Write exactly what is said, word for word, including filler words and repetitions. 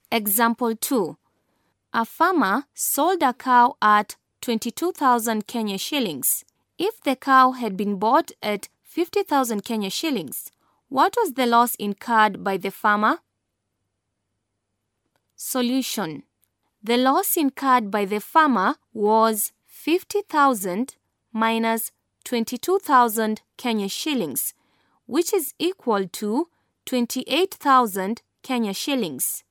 Example two. A farmer sold a cow at twenty-two thousand Kenya shillings. If the cow had been bought at fifty thousand Kenya shillings, what was the loss incurred by the farmer? Solution. The loss incurred by the farmer was fifty thousand minus twenty-two thousand Kenya shillings, which is equal to twenty-eight thousand Kenya shillings.